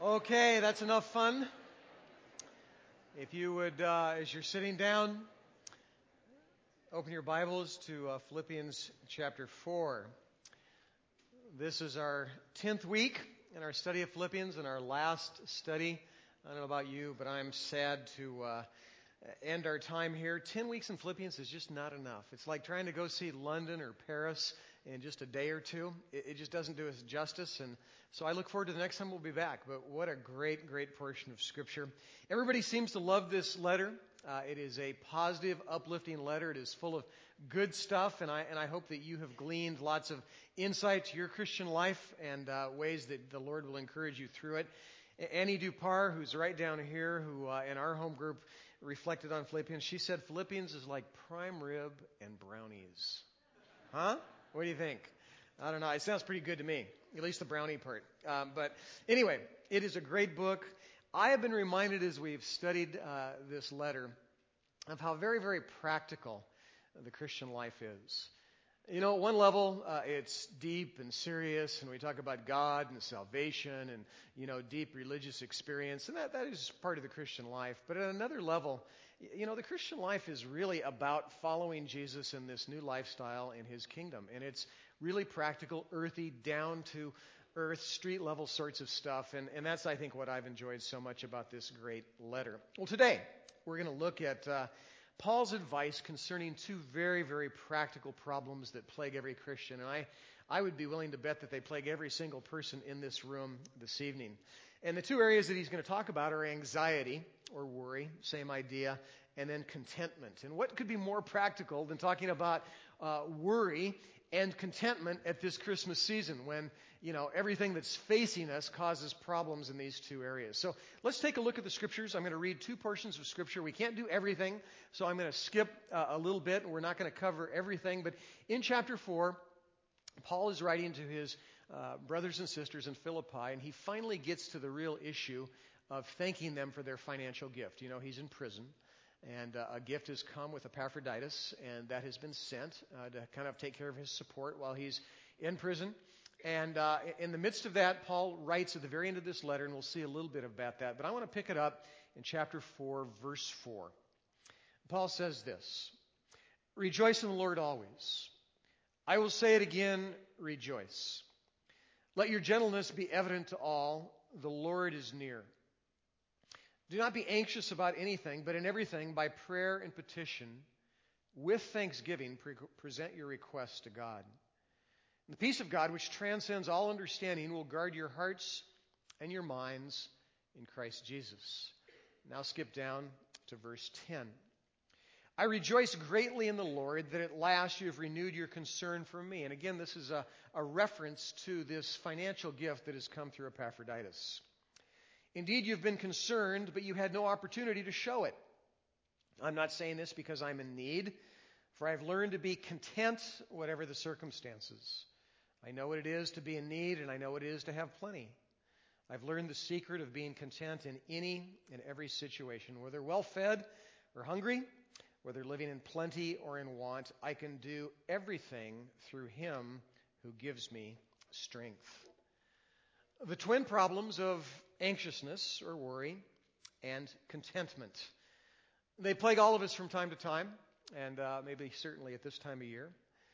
Okay, that's enough fun. If you would, as you're sitting down, open your Bibles to Philippians chapter 4. This is our 10th week in our study of Philippians and our last study. I don't know about you, but I'm sad to end our time here. 10 weeks in Philippians is just not enough. It's like trying to go see London or Paris in just a day or two. It just doesn't do us justice. And so I look forward to the next time we'll be back. But what a great, great portion of Scripture. Everybody seems to love this letter. It is a positive, uplifting letter. It is full of good stuff. And I hope that you have gleaned lots of insight to your Christian life and ways that the Lord will encourage you through it. Annie Dupar, who's right down here, who in our home group reflected on Philippians, she said Philippians is like prime rib and brownies. Huh? What do you think? I don't know. It sounds pretty good to me, at least the brownie part. But anyway, it is a great book. I have been reminded as we've studied this letter of how very, very practical the Christian life is. You know, at one level, it's deep and serious, and we talk about God and salvation and, you know, deep religious experience, and that is part of the Christian life. But at another level, you know, the Christian life is really about following Jesus in this new lifestyle in His kingdom, and it's really practical, earthy, down to earth, street level sorts of stuff, and that's, I think, what I've enjoyed so much about this great letter. Well, today, we're going to look at Paul's advice concerning two very, very practical problems that plague every Christian. And I would be willing to bet that they plague every single person in this room this evening. And the two areas that he's going to talk about are anxiety or worry, same idea, and then contentment. And what could be more practical than talking about worry and contentment at this Christmas season when, you know, everything that's facing us causes problems in these two areas. So let's take a look at the Scriptures. I'm going to read two portions of Scripture. We can't do everything, so I'm going to skip a little bit, and we're not going to cover everything. But in chapter 4, Paul is writing to his brothers and sisters in Philippi, and he finally gets to the real issue of thanking them for their financial gift. You know, he's in prison. And a gift has come with Epaphroditus, and that has been sent to kind of take care of his support while he's in prison. And in the midst of that, Paul writes at the very end of this letter, and we'll see a little bit about that. But I want to pick it up in chapter 4, verse 4. Paul says this, "Rejoice in the Lord always. I will say it again, rejoice. Let your gentleness be evident to all. The Lord is near. Do not be anxious about anything, but in everything, by prayer and petition, with thanksgiving, present your requests to God. And the peace of God, which transcends all understanding, will guard your hearts and your minds in Christ Jesus." Now skip down to verse 10. "I rejoice greatly in the Lord that at last you have renewed your concern for me." And again, this is a reference to this financial gift that has come through Epaphroditus. "Indeed, you've been concerned, but you had no opportunity to show it. I'm not saying this because I'm in need, for I've learned to be content whatever the circumstances. I know what it is to be in need, and I know what it is to have plenty. I've learned the secret of being content in any and every situation, whether well-fed or hungry, whether living in plenty or in want. I can do everything through Him who gives me strength." The twin problems of anxiousness or worry and contentment. They plague all of us from time to time, and maybe certainly at this time of year.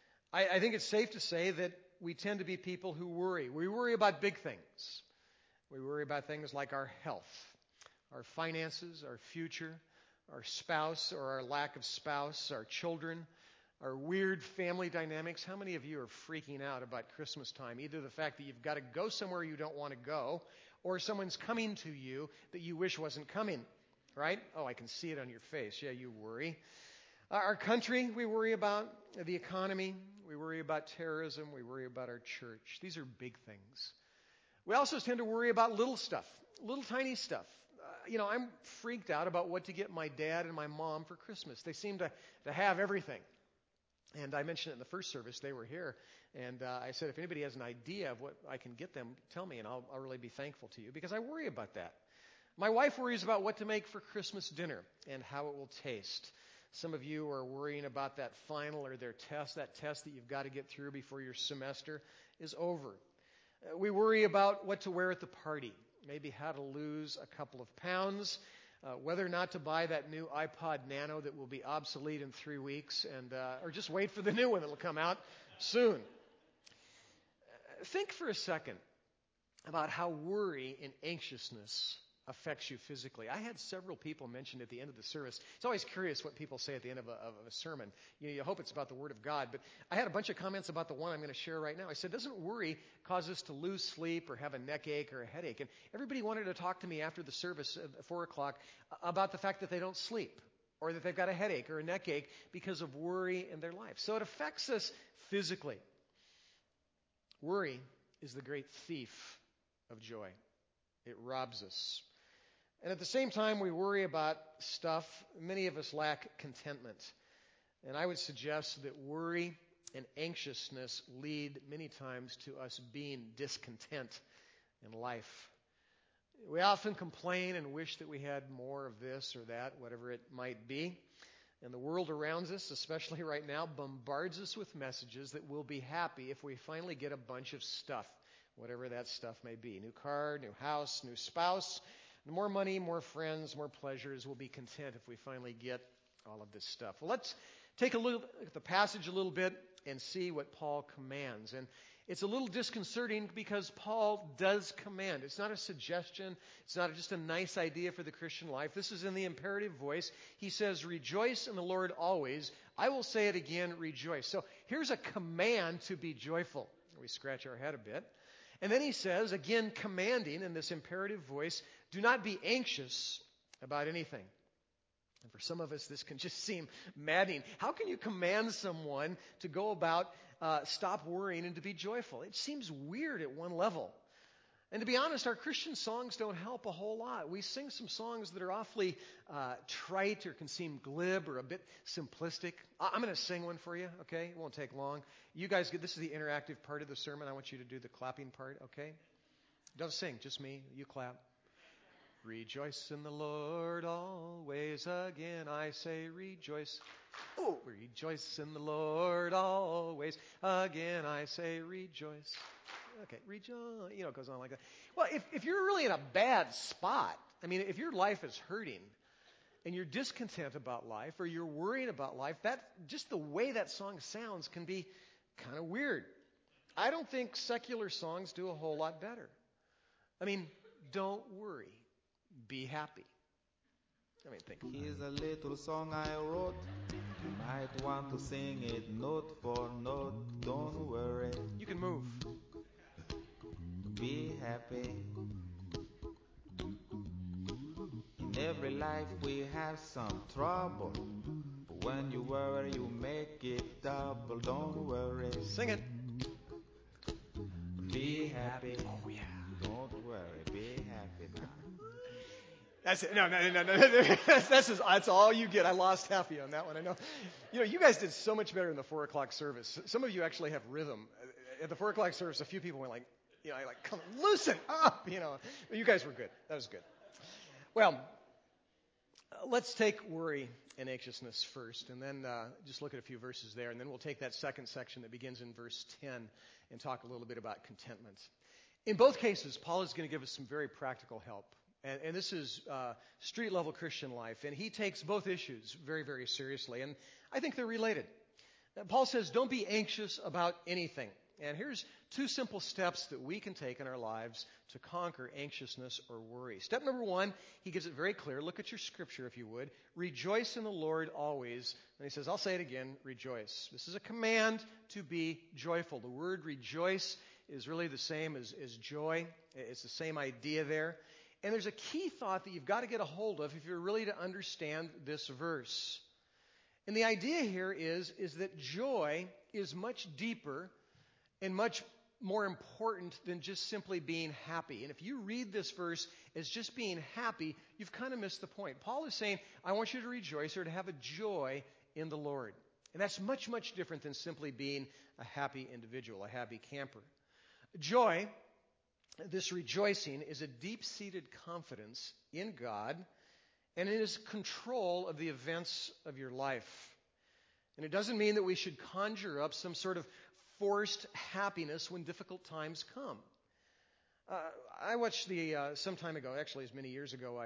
I think it's safe to say that we tend to be people who worry. We worry about big things. We worry about things like our health, our finances, our future, our spouse or our lack of spouse, our children, our weird family dynamics. How many of you are freaking out about Christmas time? Either the fact that you've got to go somewhere you don't want to go, or someone's coming to you that you wish wasn't coming, right? Oh, I can see it on your face. Yeah, you worry. Our country, we worry about. The economy, we worry about terrorism, we worry about our church. These are big things. We also tend to worry about little stuff, little tiny stuff. You know, I'm freaked out about what to get my dad and my mom for Christmas. They seem to have everything. And I mentioned it in the first service. They were here. And I said, if anybody has an idea of what I can get them, tell me, and I'll really be thankful to you, because I worry about that. My wife worries about what to make for Christmas dinner and how it will taste. Some of you are worrying about that final or their test, that test that you've got to get through before your semester is over. We worry about what to wear at the party. maybe how to lose a couple of pounds, whether or not to buy that new iPod Nano that will be obsolete in 3 weeks, or just wait for the new one that will come out soon. Think for a second about how worry and anxiousness affects you physically. I had several people mention at the end of the service. It's always curious what people say at the end of a sermon. You hope it's about the Word of God. But I had a bunch of comments about the one I'm going to share right now. I said, doesn't worry cause us to lose sleep or have a neck ache or a headache? And everybody wanted to talk to me after the service at 4 o'clock about the fact that they don't sleep or that they've got a headache or a neck ache because of worry in their life. So it affects us physically. Worry is the great thief of joy. It robs us. And at the same time we worry about stuff, many of us lack contentment. And I would suggest that worry and anxiousness lead many times to us being discontent in life. We often complain and wish that we had more of this or that, whatever it might be. And the world around us, especially right now, bombards us with messages that we'll be happy if we finally get a bunch of stuff, whatever that stuff may be. New car, new house, new spouse, more money, more friends, more pleasures. We'll be content if we finally get all of this stuff. Well, let's take a look at the passage a little bit and see what Paul commands. And it's a little disconcerting because Paul does command. It's not a suggestion. It's not just a nice idea for the Christian life. This is in the imperative voice. He says, rejoice in the Lord always. I will say it again, rejoice. So here's a command to be joyful. We scratch our head a bit. And then he says, again commanding in this imperative voice, do not be anxious about anything. And for some of us, this can just seem maddening. How can you command someone to go about stop worrying and to be joyful? It seems weird at one level. And to be honest, our Christian songs don't help a whole lot. We sing some songs that are awfully trite or can seem glib or a bit simplistic. I'm going to sing one for you, okay? It won't take long. You guys, this is the interactive part of the sermon. I want you to do the clapping part, okay? Don't sing, just me. You clap. Rejoice in the Lord always. Again I say rejoice. Oh, rejoice in the Lord always. Again I say rejoice. Okay, rejoice. It goes on like that. Well, if you're really in a bad spot, if your life is hurting and you're discontent about life or you're worrying about life, that just the way that song sounds can be kind of weird. I don't think secular songs do a whole lot better. Don't worry. Be happy. Think. Here's a little song I wrote. You might want to sing it note for note. Don't worry. You can move. Be happy. In every life we have some trouble. But when you worry, you make it double. Don't worry. Sing it. Be happy. Oh, yeah. Don't worry. Be happy now. That's it. No. That's all you get. I lost half of you on that one. I know. You guys did so much better in the 4 o'clock service. Some of you actually have rhythm. At the 4 o'clock service, a few people went come loosen up. You guys were good. That was good. Well, let's take worry and anxiousness first, and then just look at a few verses there, and then we'll take that second section that begins in verse 10 and talk a little bit about contentment. In both cases, Paul is going to give us some very practical help. And this is street-level Christian life. And he takes both issues very, very seriously. And I think they're related. Paul says, don't be anxious about anything. And here's 2 simple steps that we can take in our lives to conquer anxiousness or worry. Step number 1, he gives it very clear. Look at your scripture, if you would. Rejoice in the Lord always. And he says, I'll say it again, rejoice. This is a command to be joyful. The word rejoice is really the same as joy. It's the same idea there. And there's a key thought that you've got to get a hold of if you're really to understand this verse. And the idea here is that joy is much deeper and much more important than just simply being happy. And if you read this verse as just being happy, you've kind of missed the point. Paul is saying, I want you to rejoice or to have a joy in the Lord. And that's much, much different than simply being a happy individual, a happy camper. Joy, this rejoicing, is a deep-seated confidence in God and in His control of the events of your life. And it doesn't mean that we should conjure up some sort of forced happiness when difficult times come. I watched some time ago, actually as many years ago,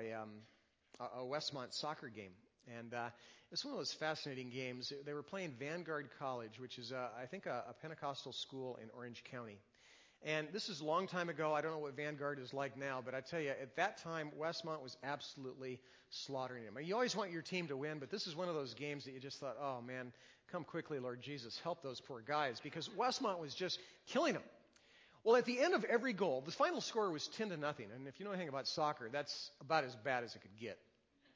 a Westmont soccer game. And it's one of those fascinating games. They were playing Vanguard College, which is, I think, a Pentecostal school in Orange County. And this is a long time ago. I don't know what Vanguard is like now, but I tell you, at that time, Westmont was absolutely slaughtering them. You always want your team to win, but this is one of those games that you just thought, oh man, come quickly, Lord Jesus, help those poor guys, because Westmont was just killing them. Well, at the end of every goal, the final score was 10-0, and if you know anything about soccer, that's about as bad as it could get.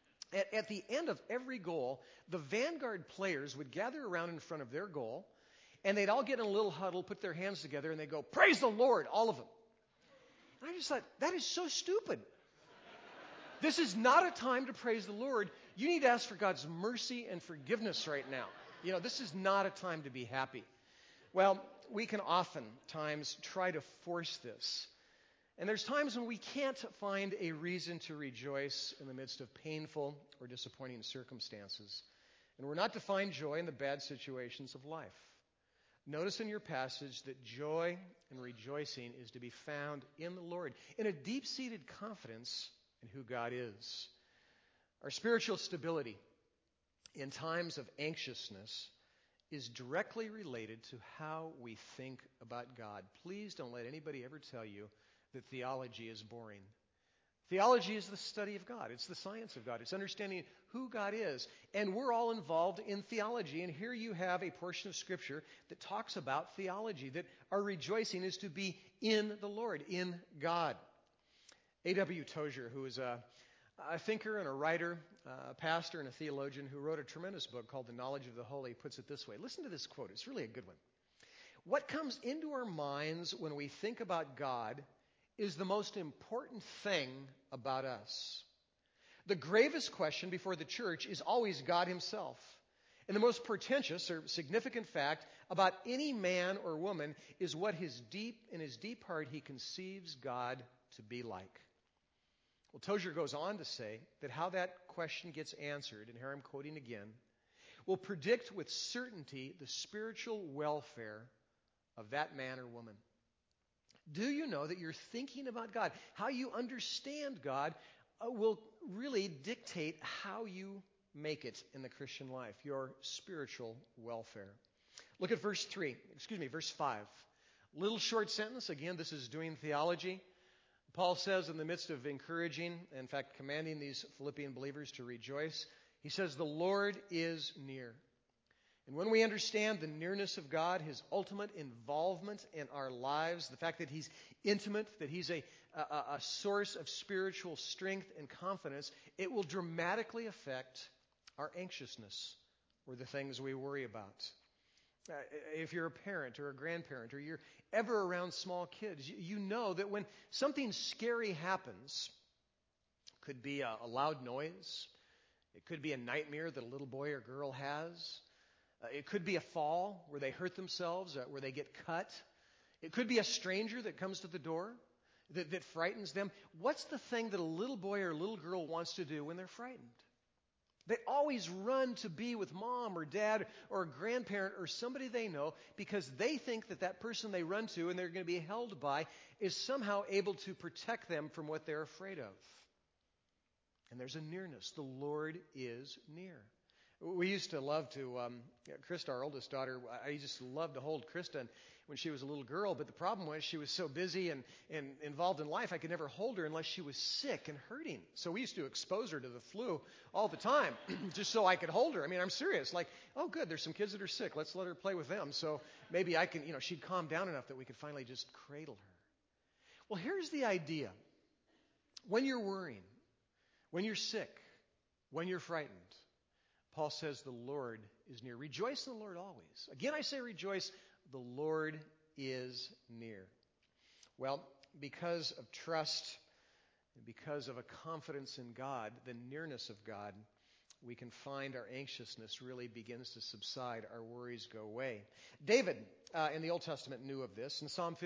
At the end of every goal, the Vanguard players would gather around in front of their goal, and they'd all get in a little huddle, put their hands together, and they'd go, "Praise the Lord," all of them. And I just thought, that is so stupid. This is not a time to praise the Lord. You need to ask for God's mercy and forgiveness right now. This is not a time to be happy. Well, we can oftentimes try to force this. And there's times when we can't find a reason to rejoice in the midst of painful or disappointing circumstances. And we're not to find joy in the bad situations of life. Notice in your passage that joy and rejoicing is to be found in the Lord, in a deep-seated confidence in who God is. Our spiritual stability in times of anxiousness is directly related to how we think about God. Please don't let anybody ever tell you that theology is boring. Theology is the study of God. It's the science of God. It's understanding who God is. And we're all involved in theology. And here you have a portion of Scripture that talks about theology, that our rejoicing is to be in the Lord, in God. A.W. Tozer, who is a thinker and a writer, a pastor and a theologian who wrote a tremendous book called The Knowledge of the Holy, puts it this way. Listen to this quote. It's really a good one. What comes into our minds when we think about God is the most important thing about us. The gravest question before the church is always God himself. And the most portentous or significant fact about any man or woman is what in his deep heart he conceives God to be like. Well, Tozer goes on to say that how that question gets answered, and here I'm quoting again, will predict with certainty the spiritual welfare of that man or woman. Do you know that you're thinking about God, how you understand God, will really dictate how you make it in the Christian life, your spiritual welfare. Look at verse 5. Little short sentence. Again, this is doing theology. Paul says in the midst of encouraging, in fact, commanding these Philippian believers to rejoice, he says, the Lord is near. And when we understand the nearness of God, his ultimate involvement in our lives, the fact that he's intimate, that he's a source of spiritual strength and confidence, it will dramatically affect our anxiousness or the things we worry about. If you're a parent or a grandparent or you're ever around small kids, you know that when something scary happens, it could be a loud noise, it could be a nightmare that a little boy or girl has, it could be a fall where they hurt themselves, where they get cut. It could be a stranger that comes to the door that frightens them. What's the thing that a little boy or a little girl wants to do when they're frightened? They always run to be with mom or dad or a grandparent or somebody they know because they think that that person they run to and they're going to be held by is somehow able to protect them from what they're afraid of. And there's a nearness. The Lord is near. We used to love to, Krista, our oldest daughter, I just loved to hold Krista when she was a little girl, but the problem was she was so busy and involved in life, I could never hold her unless she was sick and hurting. So we used to expose her to the flu all the time, just so I could hold her. I mean, I'm serious. Like, oh, good, there's some kids that are sick. Let's let her play with them. So maybe I can, she'd calm down enough that we could finally just cradle her. Well, here's the idea. When you're worrying, when you're sick, when you're frightened, Paul says the Lord is near. Rejoice in the Lord always. Again, I say rejoice. The Lord is near. Well, because of trust and because of a confidence in God, the nearness of God, we can find our anxiousness really begins to subside. Our worries go away. David, in the Old Testament, knew of this. In Psalm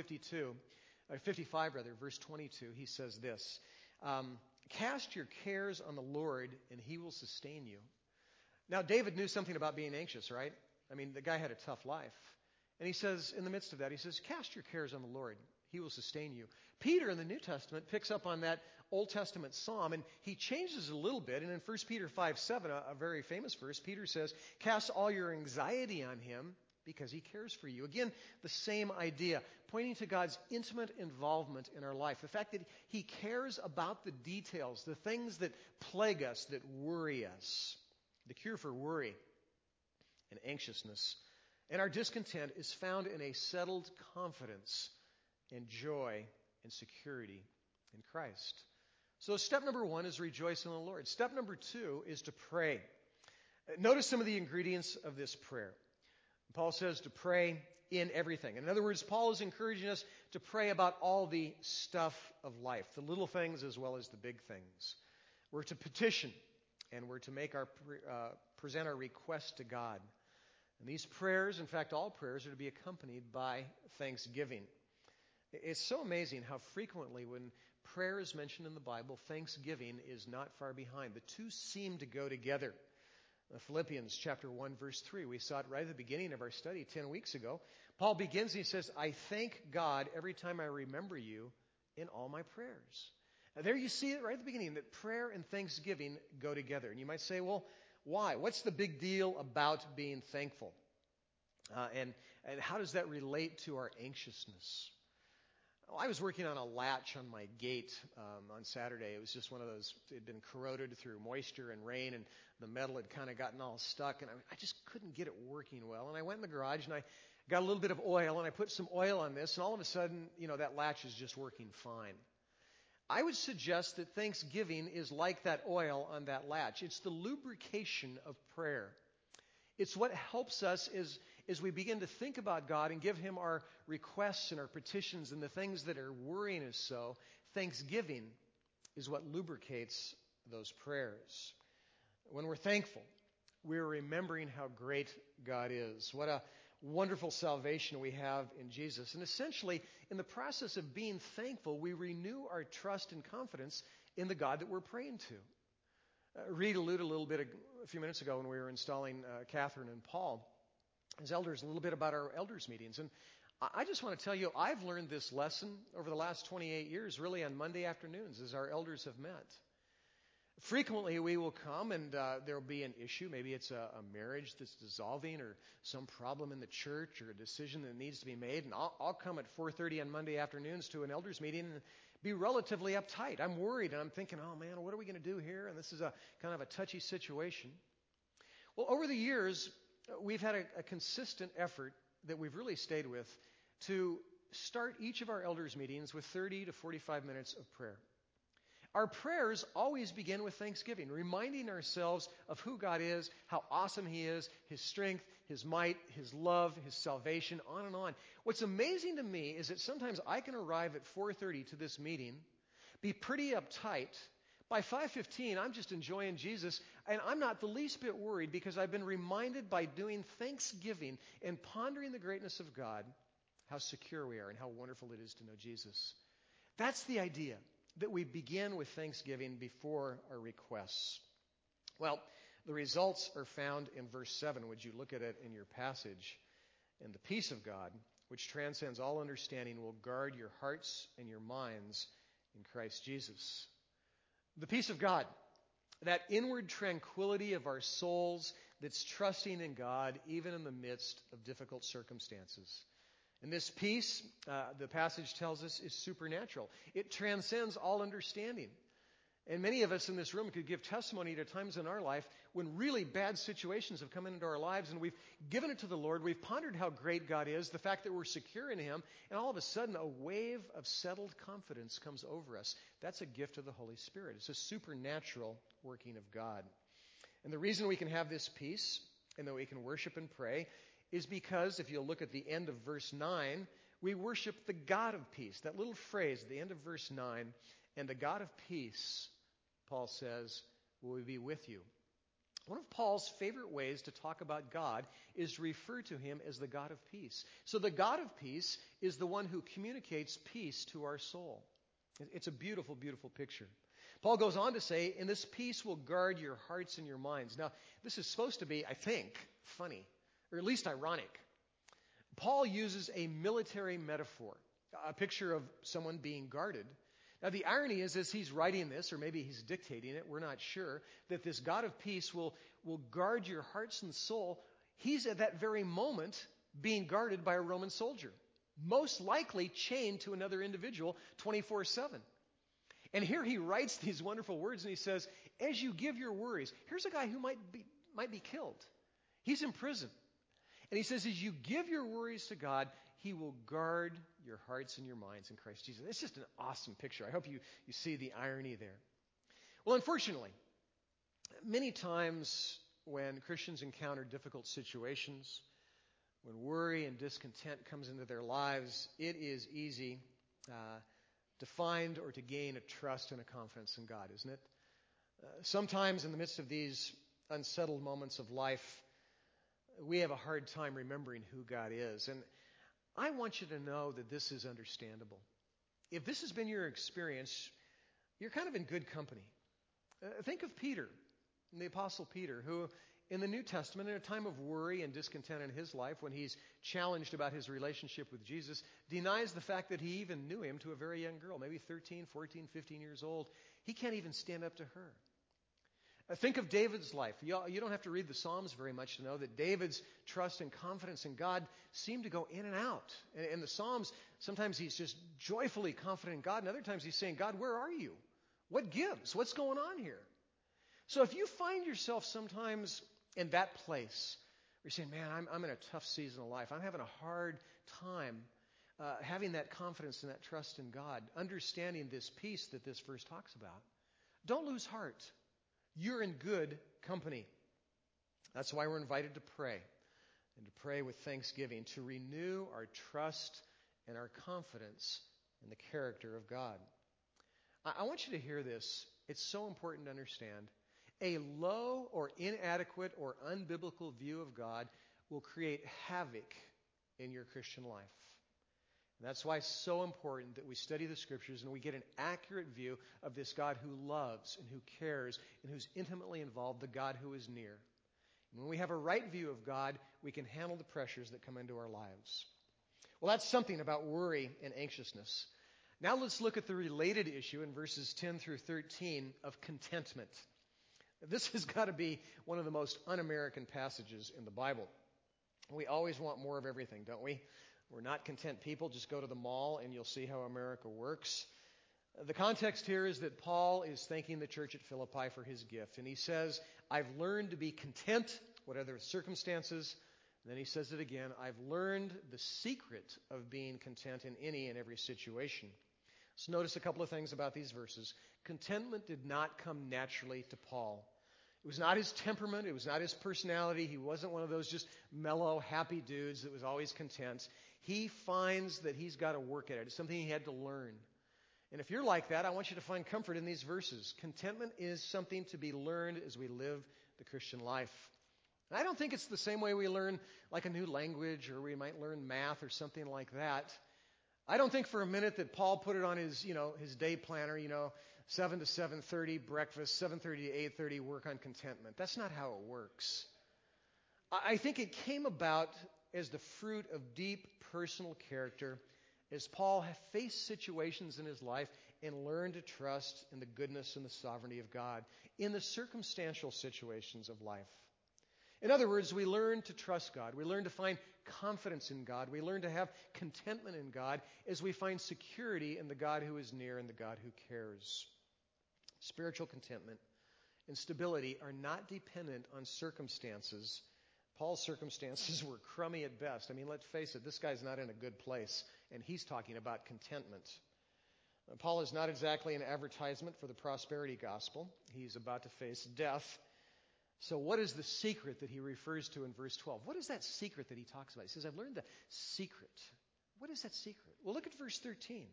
55, verse 22, he says this, cast your cares on the Lord and he will sustain you. Now, David knew something about being anxious, right? I mean, the guy had a tough life. And he says, in the midst of that, he says, cast your cares on the Lord. He will sustain you. Peter in the New Testament picks up on that Old Testament psalm, and he changes it a little bit. And in 1 Peter 5:7, a very famous verse, Peter says, cast all your anxiety on him because he cares for you. Again, the same idea, pointing to God's intimate involvement in our life. The fact that he cares about the details, the things that plague us, that worry us. The cure for worry and anxiousness and our discontent is found in a settled confidence and joy and security in Christ. So step number 1 is rejoice in the Lord. Step number 2 is to pray. Notice some of the ingredients of this prayer. Paul says to pray in everything. In other words, Paul is encouraging us to pray about all the stuff of life, the little things as well as the big things. We're to petition, and we're to make present our request to God. And these prayers, in fact, all prayers, are to be accompanied by thanksgiving. It's so amazing how frequently when prayer is mentioned in the Bible, thanksgiving is not far behind. The two seem to go together. Philippians chapter 1, verse 3, we saw it right at the beginning of our study 10 weeks ago. Paul begins and he says, I thank God every time I remember you in all my prayers. Now, there you see it right at the beginning, that prayer and thanksgiving go together. And you might say, well, why? What's the big deal about being thankful? And how does that relate to our anxiousness? Well, I was working on a latch on my gate on Saturday. It was just one of those, it had been corroded through moisture and rain, and the metal had kind of gotten all stuck, and I just couldn't get it working well. And I went in the garage, and I got a little bit of oil, and I put some oil on this, and all of a sudden, that latch is just working fine. I would suggest that thanksgiving is like that oil on that latch. It's the lubrication of prayer. It's what helps us as we begin to think about God and give Him our requests and our petitions and the things that are worrying us so. Thanksgiving is what lubricates those prayers. When we're thankful, we're remembering how great God is. What a wonderful salvation we have in Jesus. And essentially, in the process of being thankful, we renew our trust and confidence in the God that we're praying to. Reed alluded a little bit a few minutes ago when we were installing Catherine and Paul as elders, a little bit about our elders meetings. And I just want to tell you, I've learned this lesson over the last 28 years, really on Monday afternoons as our elders have met. Frequently we will come and there will be an issue. Maybe it's a marriage that's dissolving or some problem in the church or a decision that needs to be made. And I'll come at 4:30 on Monday afternoons to an elders meeting and be relatively uptight. I'm worried and I'm thinking, oh man, what are we going to do here? And this is a kind of a touchy situation. Well, over the years, we've had a consistent effort that we've really stayed with to start each of our elders meetings with 30 to 45 minutes of prayer. Our prayers always begin with thanksgiving, reminding ourselves of who God is, how awesome He is, His strength, His might, His love, His salvation, on and on. What's amazing to me is that sometimes I can arrive at 4:30 to this meeting, be pretty uptight. By 5:15, I'm just enjoying Jesus, and I'm not the least bit worried because I've been reminded by doing thanksgiving and pondering the greatness of God, how secure we are and how wonderful it is to know Jesus. That's the idea, that we begin with thanksgiving before our requests. Well, the results are found in verse 7. Would you look at it in your passage? And the peace of God, which transcends all understanding, will guard your hearts and your minds in Christ Jesus. The peace of God, that inward tranquility of our souls that's trusting in God even in the midst of difficult circumstances. And this peace, the passage tells us, is supernatural. It transcends all understanding. And many of us in this room could give testimony to times in our life when really bad situations have come into our lives and we've given it to the Lord. We've pondered how great God is, the fact that we're secure in Him, and all of a sudden a wave of settled confidence comes over us. That's a gift of the Holy Spirit. It's a supernatural working of God. And the reason we can have this peace and that we can worship and pray is because, if you'll look at the end of verse 9, we worship the God of peace. That little phrase at the end of verse 9, and the God of peace, Paul says, will be with you. One of Paul's favorite ways to talk about God is to refer to Him as the God of peace. So the God of peace is the one who communicates peace to our soul. It's a beautiful, beautiful picture. Paul goes on to say, and this peace will guard your hearts and your minds. Now, this is supposed to be, I think, funny, or at least ironic. Paul uses a military metaphor. a picture of someone being guarded. Now, the irony is, as he's writing this, or maybe he's dictating it, we're not sure, that this God of peace will guard your hearts and soul. He's at that very moment being guarded by a Roman soldier, most likely chained to another individual 24/7. And here he writes these wonderful words, and he says, as you give your worries, here's a guy who might be killed. He's in prison. And he says, as you give your worries to God, he will guard your hearts and your minds in Christ Jesus. It's just an awesome picture. I hope you see the irony there. Well, unfortunately, many times when Christians encounter difficult situations, when worry and discontent comes into their lives, it is easy to find or to gain a trust and a confidence in God, isn't it? Sometimes in the midst of these unsettled moments of life, we have a hard time remembering who God is. And I want you to know that this is understandable. If this has been your experience, you're kind of in good company. Think of Peter, the Apostle Peter, who in the New Testament, in a time of worry and discontent in his life, when he's challenged about his relationship with Jesus, denies the fact that he even knew him to a very young girl, maybe 13, 14, 15 years old. He can't even stand up to her. Think of David's life. You don't have to read the Psalms very much to know that David's trust and confidence in God seem to go in and out. In the Psalms, sometimes he's just joyfully confident in God, and other times he's saying, God, where are you? What gives? What's going on here? So if you find yourself sometimes in that place where you're saying, man, I'm in a tough season of life. I'm having a hard time having that confidence and that trust in God, understanding this peace that this verse talks about. Don't lose heart. You're in good company. That's why we're invited to pray, and to pray with thanksgiving, to renew our trust and our confidence in the character of God. I want you to hear this. It's so important to understand. A low or inadequate or unbiblical view of God will create havoc in your Christian life. And that's why it's so important that we study the Scriptures and we get an accurate view of this God who loves and who cares and who's intimately involved, the God who is near. And when we have a right view of God, we can handle the pressures that come into our lives. Well, that's something about worry and anxiousness. Now let's look at the related issue in verses 10 through 13 of contentment. This has got to be one of the most un-American passages in the Bible. We always want more of everything, don't we? We're not content people. Just go to the mall and you'll see how America works. The context here is that Paul is thanking the church at Philippi for his gift. And he says, I've learned to be content, whatever the circumstances. And then he says it again, I've learned the secret of being content in any and every situation. So notice a couple of things about these verses. Contentment did not come naturally to Paul. It was not his temperament. It was not his personality. He wasn't one of those just mellow, happy dudes that was always content. He finds that he's got to work at it. It's something he had to learn. And if you're like that, I want you to find comfort in these verses. Contentment is something to be learned as we live the Christian life. And I don't think it's the same way we learn like a new language, or we might learn math or something like that. I don't think for a minute that Paul put it on his day planner, 7 to 7:30 breakfast, 7:30 to 8:30 work on contentment. That's not how it works. I think it came about as the fruit of deep personal character as Paul faced situations in his life and learned to trust in the goodness and the sovereignty of God in the circumstantial situations of life. In other words, we learn to trust God. We learn to find confidence in God. We learn to have contentment in God as we find security in the God who is near and the God who cares. Spiritual contentment and stability are not dependent on circumstances. Paul's circumstances were crummy at best. I mean, let's face it, this guy's not in a good place, and he's talking about contentment. Paul is not exactly an advertisement for the prosperity gospel. He's about to face death. So what is the secret that he refers to in verse 12? What is that secret that he talks about? He says, I've learned the secret. What is that secret? Well, look at verse 13.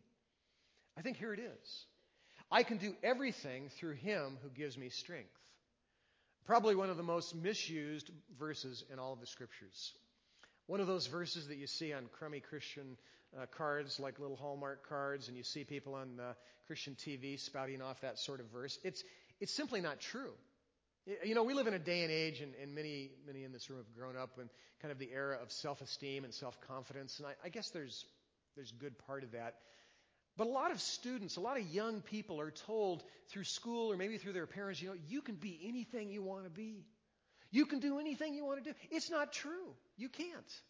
I think here it is. I can do everything through him who gives me strength. Probably one of the most misused verses in all of the Scriptures. One of those verses that you see on crummy Christian cards, like little Hallmark cards, and you see people on Christian TV spouting off that sort of verse. It's simply not true. We live in a day and age, and many in this room have grown up in kind of the era of self-esteem and self-confidence, and I guess there's There's a good part of that. But a lot of students, a lot of young people are told through school or maybe through their parents, you can be anything you want to be. You can do anything you want to do. It's not true. You can't.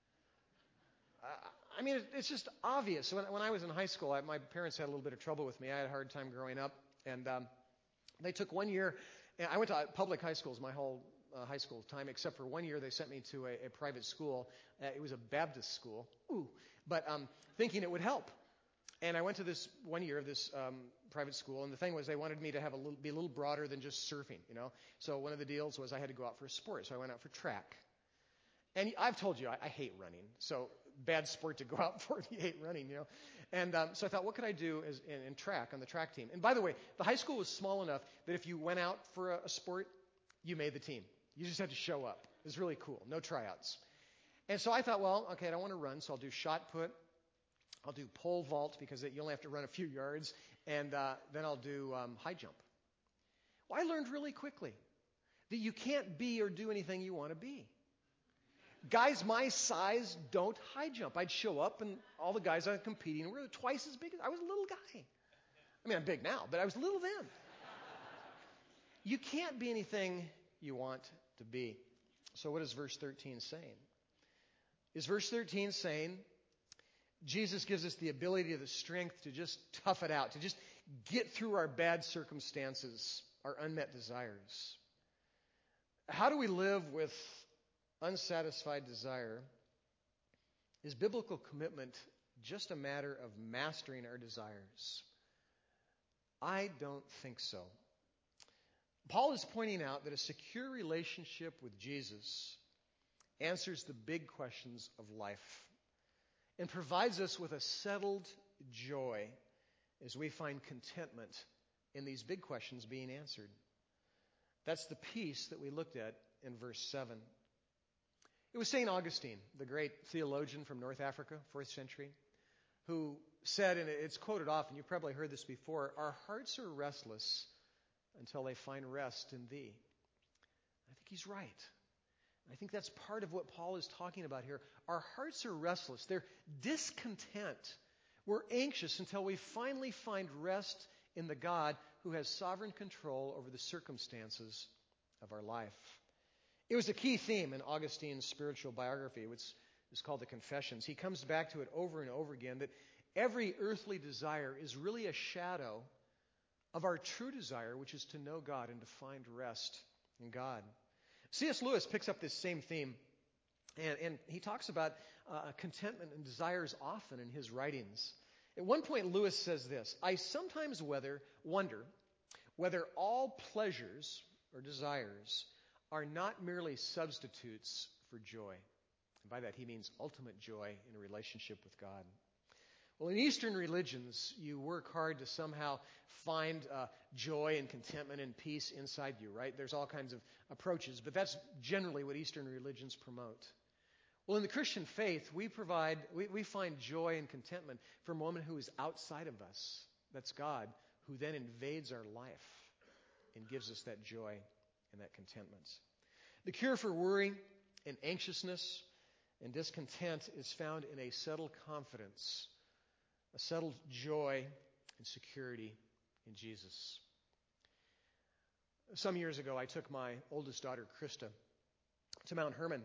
I mean, it's just obvious. When I was in high school, my parents had a little bit of trouble with me. I had a hard time growing up. And they took 1 year. And I went to public high schools my whole high school time, except for 1 year they sent me to a private school. It was a Baptist school. But thinking it would help. And I went to this 1 year of this private school, and the thing was they wanted me to be a little broader than just surfing, So one of the deals was I had to go out for a sport, so I went out for track. And I've told you, I hate running, so bad sport to go out for if you hate running, And so I thought, what could I do in track, on the track team? And by the way, the high school was small enough that if you went out for a sport, you made the team. You just had to show up. It was really cool, no tryouts. And so I thought, well, okay, I don't want to run, so I'll do shot put. I'll do pole vault because you only have to run a few yards, and then I'll do high jump. Well, I learned really quickly that you can't be or do anything you want to be. Guys my size don't high jump. I'd show up, and all the guys I was competing were twice as big as I was a little guy. I mean, I'm big now, but I was little then. You can't be anything you want to be. So what is verse 13 saying? Is verse 13 saying Jesus gives us the ability, the strength to just tough it out, to just get through our bad circumstances, our unmet desires? How do we live with unsatisfied desire? Is biblical commitment just a matter of mastering our desires? I don't think so. Paul is pointing out that a secure relationship with Jesus answers the big questions of life and provides us with a settled joy as we find contentment in these big questions being answered. That's the peace that we looked at in verse 7. It was St. Augustine, the great theologian from North Africa, 4th century, who said, and it's quoted often, you've probably heard this before, our hearts are restless until they find rest in thee. I think he's right. I think that's part of what Paul is talking about here. Our hearts are restless. They're discontent. We're anxious until we finally find rest in the God who has sovereign control over the circumstances of our life. It was a key theme in Augustine's spiritual biography, which is called the Confessions. He comes back to it over and over again, that every earthly desire is really a shadow of our true desire, which is to know God and to find rest in God. C.S. Lewis picks up this same theme, and he talks about contentment and desires often in his writings. At one point, Lewis says this: I sometimes wonder whether all pleasures or desires are not merely substitutes for joy. And by that he means ultimate joy in a relationship with God. Well, in Eastern religions, you work hard to somehow find joy and contentment and peace inside you, right? There's all kinds of approaches, but that's generally what Eastern religions promote. Well, in the Christian faith, we find joy and contentment from one who is outside of us. That's God, who then invades our life and gives us that joy and that contentment. The cure for worry and anxiousness and discontent is found in a settled confidence, a settled joy and security in Jesus. Some years ago, I took my oldest daughter, Krista, to Mount Hermon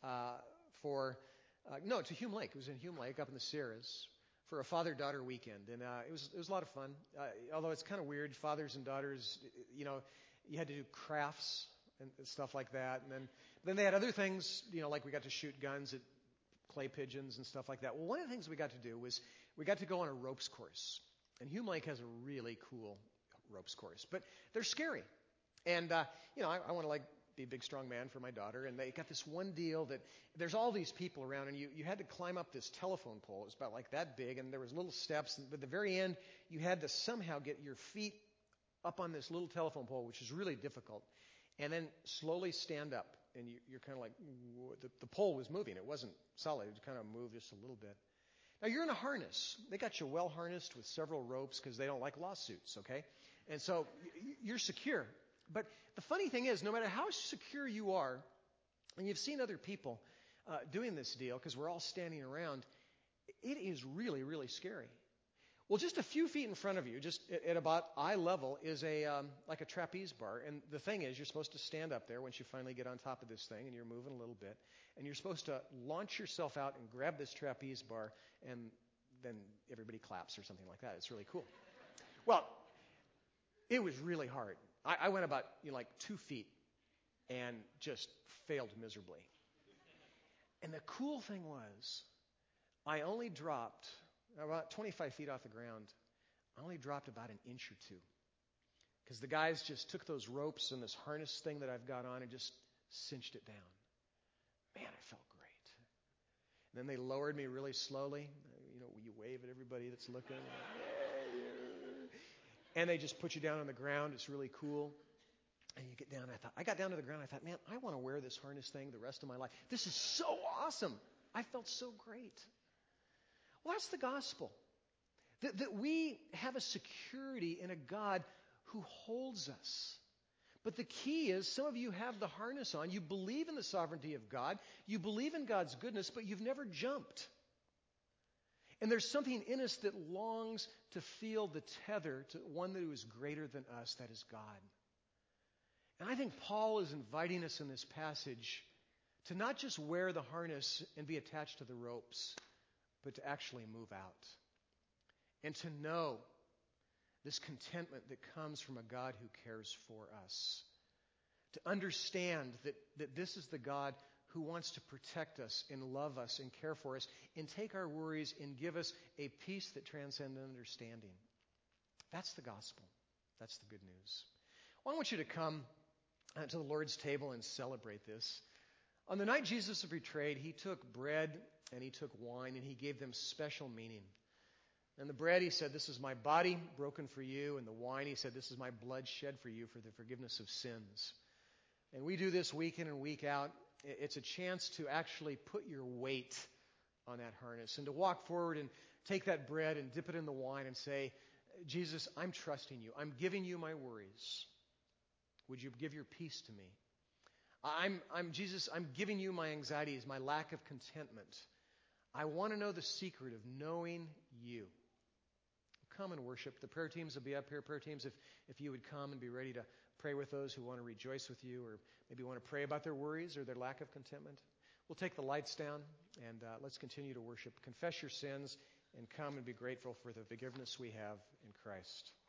to Hume Lake. It was in Hume Lake up in the Sierras for a father-daughter weekend. And it was a lot of fun, although it's kind of weird, fathers and daughters, you had to do crafts and stuff like that. And then they had other things, like we got to shoot guns at clay pigeons and stuff like that. Well, one of the things we got to do was we got to go on a ropes course. And Hume Lake has a really cool ropes course, but they're scary. And, I want to be a big, strong man for my daughter. And they got this one deal that there's all these people around, and you had to climb up this telephone pole. It was about like that big, and there was little steps. But at the very end, you had to somehow get your feet up on this little telephone pole, which is really difficult, and then slowly stand up. And you're kind of like, the pole was moving. It wasn't solid. It kind of moved just a little bit. Now, you're in a harness. They got you well harnessed with several ropes because they don't like lawsuits, okay? And so you're secure. But the funny thing is, no matter how secure you are, and you've seen other people doing this deal because we're all standing around, it is really, really scary. Well, just a few feet in front of you, just at about eye level, is like a trapeze bar. And the thing is, you're supposed to stand up there once you finally get on top of this thing, and you're moving a little bit. And you're supposed to launch yourself out and grab this trapeze bar, and then everybody claps or something like that. It's really cool. Well, it was really hard. I went about like 2 feet and just failed miserably. And the cool thing was, I only dropped about 25 feet off the ground. I only dropped about an inch or two. Because the guys just took those ropes and this harness thing that I've got on and just cinched it down. Man, I felt great. And then they lowered me really slowly. You know, you wave at everybody that's looking. And they just put you down on the ground. It's really cool. And you get down. I got down to the ground. I thought, man, I want to wear this harness thing the rest of my life. This is so awesome. I felt so great. Well, that's the gospel. That we have a security in a God who holds us. But the key is, some of you have the harness on. You believe in the sovereignty of God. You believe in God's goodness, but you've never jumped. And there's something in us that longs to feel the tether to one who is greater than us, that is God. And I think Paul is inviting us in this passage to not just wear the harness and be attached to the ropes, but to actually move out. And to know this contentment that comes from a God who cares for us. To understand that this is the God who wants to protect us and love us and care for us and take our worries and give us a peace that transcends understanding. That's the gospel. That's the good news. Well, I want you to come to the Lord's table and celebrate this. On the night Jesus was betrayed, he took bread and he took wine and he gave them special meaning. And the bread, he said, this is my body broken for you. And the wine, he said, this is my blood shed for you for the forgiveness of sins. And we do this week in and week out. It's a chance to actually put your weight on that harness and to walk forward and take that bread and dip it in the wine and say, Jesus, I'm trusting you. I'm giving you my worries. Would you give your peace to me? Jesus, I'm giving you my anxieties, my lack of contentment. I want to know the secret of knowing you. Come and worship. The prayer teams will be up here. Prayer teams, if you would come and be ready to pray with those who want to rejoice with you or maybe want to pray about their worries or their lack of contentment. We'll take the lights down and let's continue to worship. Confess your sins and come and be grateful for the forgiveness we have in Christ.